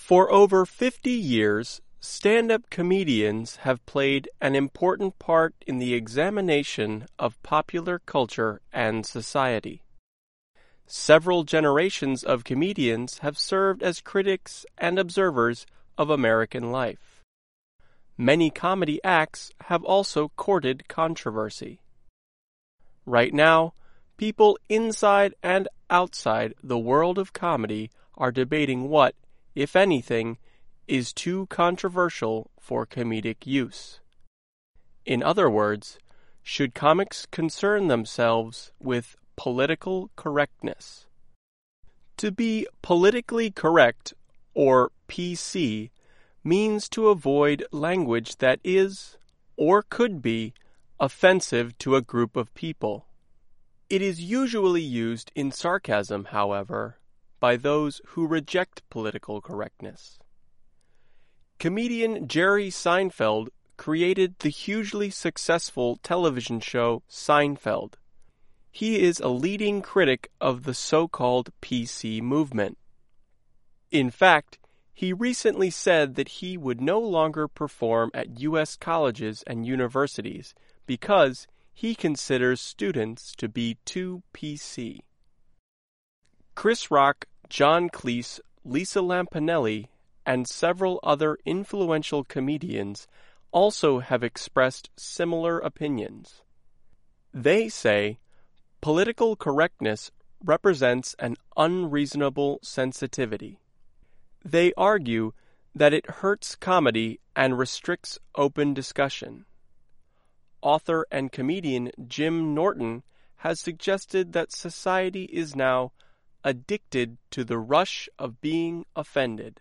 For over 50 years, stand-up comedians have played an important part in the examination of popular culture and society. Several generations of comedians have served as critics and observers of American life. Many comedy acts have also courted controversy. Right now, people inside and outside the world of comedy are debating what, if anything, is too controversial for comedic use. In other words, should comics concern themselves with political correctness? To be politically correct, or PC, means to avoid language that is, or could be, offensive to a group of people. It is usually used in sarcasm, however, by those who reject political correctness. Comedian Jerry Seinfeld created the hugely successful television show Seinfeld. He is a leading critic of the so-called PC movement. In fact, he recently said that he would no longer perform at U.S. colleges and universities because he considers students to be too PC. Chris Rock, John Cleese, Lisa Lampanelli, and several other influential comedians also have expressed similar opinions. They say political correctness represents an unreasonable sensitivity. They argue that it hurts comedy and restricts open discussion. Author and comedian Jim Norton has suggested that society is now addicted to the rush of being offended.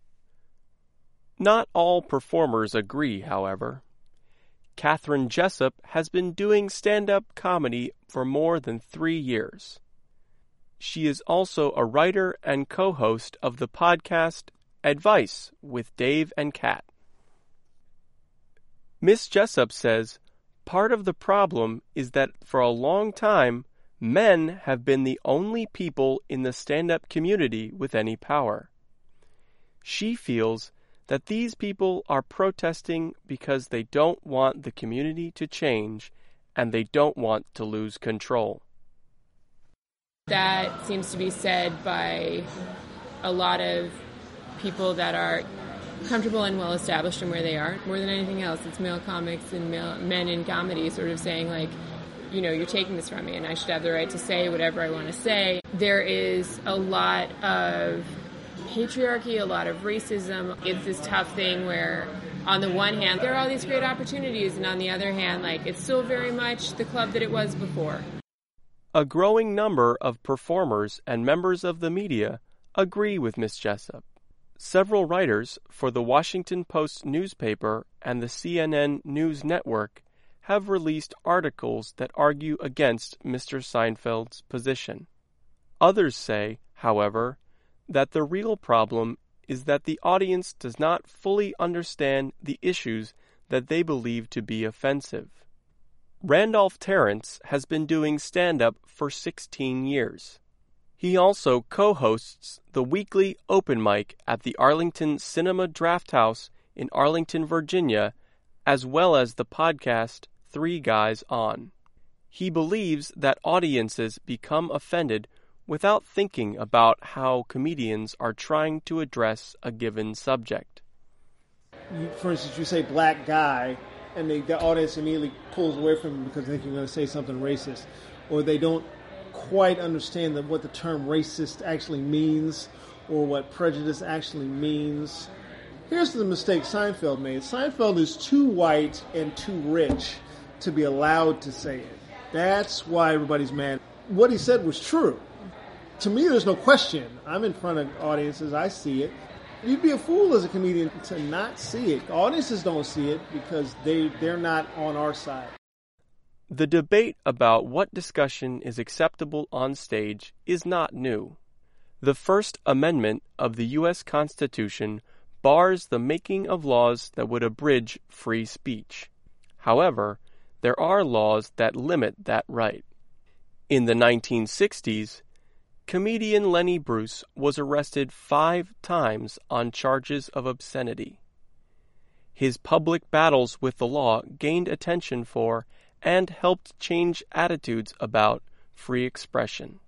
Not all performers agree, however. Katharine Jessup has been doing stand-up comedy for more than 3 years. She is also a writer and co-host of the podcast Advice with Dave and Kat. Miss Jessup says, part of the problem is that for a long time, men have been the only people in the stand-up community with any power. She feels that these people are protesting because they don't want the community to change and they don't want to lose control. That seems to be said by a lot of people that are comfortable and well established in where they are. More than anything else, it's male comics and men in comedy sort of saying, like, you know, you're taking this from me and I should have the right to say whatever I want to say. There is a lot of patriarchy, a lot of racism. It's this tough thing where on the one hand, there are all these great opportunities, and on the other hand, like, it's still very much the club that it was before. A growing number of performers and members of the media agree with Miss Jessup. Several writers for the Washington Post newspaper and the CNN News Network have released articles that argue against Mr. Seinfeld's position. Others say, however, that the real problem is that the audience does not fully understand the issues that they believe to be offensive. Randolph Terrence has been doing stand-up for 16 years. He also co-hosts the weekly open mic at the Arlington Cinema Drafthouse in Arlington, Virginia, as well as the podcast 3 Guys On. He believes that audiences become offended without thinking about how comedians are trying to address a given subject. For instance, you say black guy, and the audience immediately pulls away from him because they think you're going to say something racist, or they don't quite understand what the term racist actually means or what prejudice actually means. Here's the mistake Seinfeld made. Seinfeld is too white and too rich to be allowed to say it. That's why everybody's mad. What he said was true. To me, there's no question. I'm in front of audiences. I see it. You'd be a fool as a comedian to not see it. Audiences don't see it because they're not on our side. The debate about what discussion is acceptable on stage is not new. The First Amendment of the U.S. Constitution bars the making of laws that would abridge free speech. However, there are laws that limit that right. In the 1960s, Comedian Lenny Bruce was arrested 5 times on charges of obscenity. His public battles with the law gained attention for and helped change attitudes about free expression.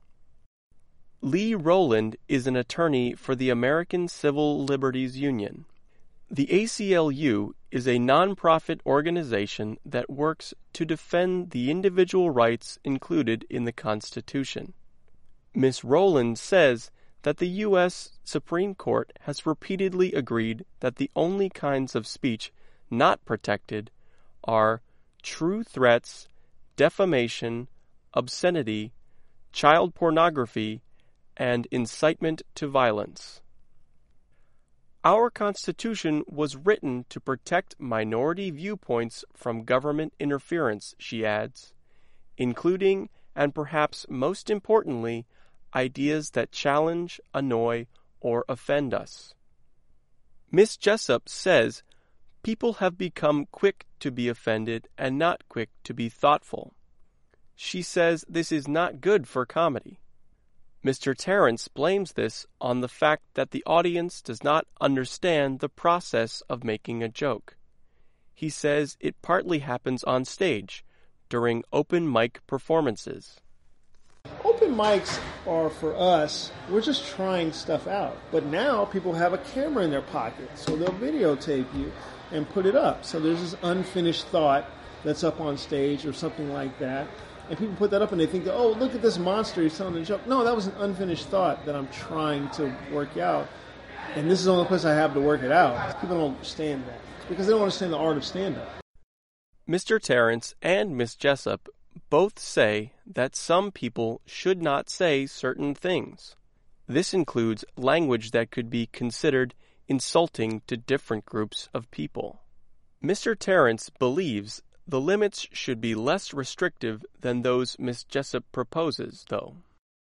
Lee Rowland is an attorney for the American Civil Liberties Union. The ACLU is a nonprofit organization that works to defend the individual rights included in the Constitution. Ms. Rowland says that the U.S. Supreme Court has repeatedly agreed that the only kinds of speech not protected are true threats, defamation, obscenity, child pornography, and incitement to violence. Our Constitution was written to protect minority viewpoints from government interference, she adds, including, and perhaps most importantly, ideas that challenge, annoy, or offend us. Ms. Jessup says people have become quick to be offended and not quick to be thoughtful. She says this is not good for comedy. Mr. Terrence blames this on the fact that the audience does not understand the process of making a joke. He says it partly happens on stage, during open mic performances. Open mics are for us, we're just trying stuff out. But now people have a camera in their pocket, so they'll videotape you and put it up. So there's this unfinished thought that's up on stage or something like that. And people put that up and they think, oh, look at this monster, he's telling a joke. No, that was an unfinished thought that I'm trying to work out. And this is the only place I have to work it out. People don't understand that because they don't understand the art of stand-up. Mr. Terrence and Ms. Jessup both say that some people should not say certain things. This includes language that could be considered insulting to different groups of people. Mr. Terrence believes the limits should be less restrictive than those Ms. Jessup proposes, though.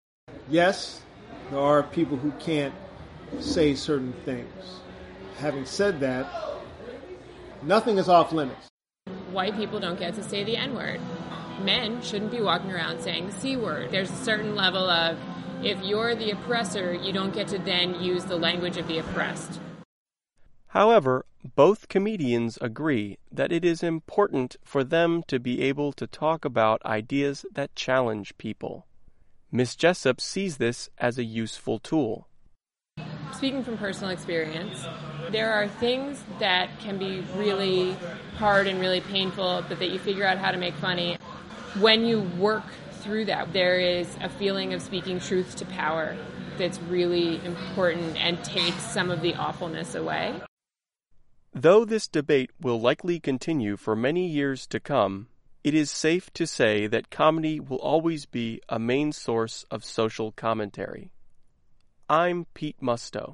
Yes, there are people who can't say certain things. Having said that, nothing is off limits. White people don't get to say the N-word. Men shouldn't be walking around saying the C-word. There's a certain level of, if you're the oppressor, you don't get to then use the language of the oppressed. However, both comedians agree that it is important for them to be able to talk about ideas that challenge people. Ms. Jessup sees this as a useful tool. Speaking from personal experience, there are things that can be really hard and really painful, but that you figure out how to make funny. When you work through that, there is a feeling of speaking truth to power that's really important and takes some of the awfulness away. Though this debate will likely continue for many years to come, it is safe to say that comedy will always be a main source of social commentary. I'm Pete Musto.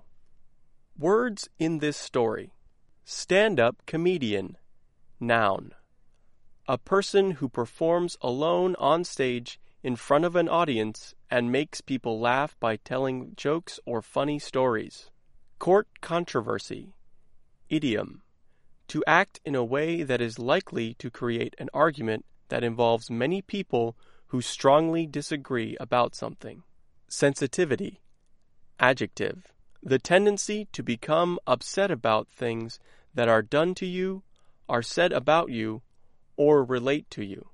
Words in this story. Stand-up comedian. Noun. A person who performs alone on stage in front of an audience and makes people laugh by telling jokes or funny stories. Court controversy. Idiom. To act in a way that is likely to create an argument that involves many people who strongly disagree about something. Sensitivity. Adjective. The tendency to become upset about things that are done to you, are said about you, or relate to you.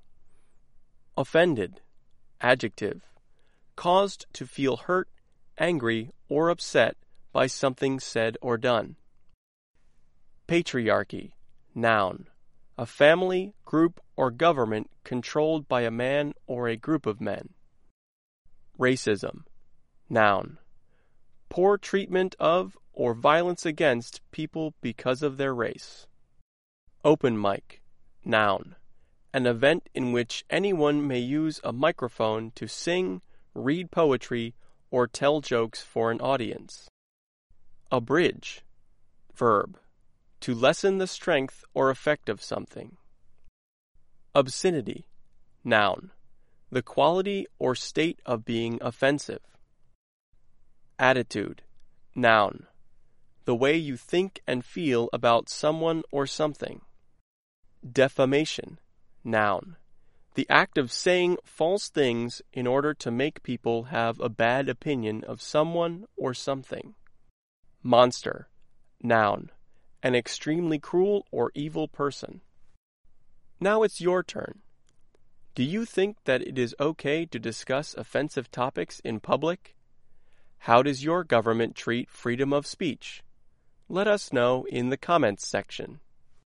Offended. Adjective. Caused to feel hurt, angry, or upset by something said or done. Patriarchy. Noun. A family, group, or government controlled by a man or a group of men. Racism. Noun. Poor treatment of or violence against people because of their race. Open mic. Noun. An event in which anyone may use a microphone to sing, read poetry, or tell jokes for an audience. Abridge. Verb. To lessen the strength or effect of something. Obscenity. Noun. The quality or state of being offensive. Attitude. Noun. The way you think and feel about someone or something. Defamation. Noun. The act of saying false things in order to make people have a bad opinion of someone or something. Monster. Noun. An extremely cruel or evil person. Now it's your turn. Do you think that it is okay to discuss offensive topics in public? How does your government treat freedom of speech? Let us know in the comments section.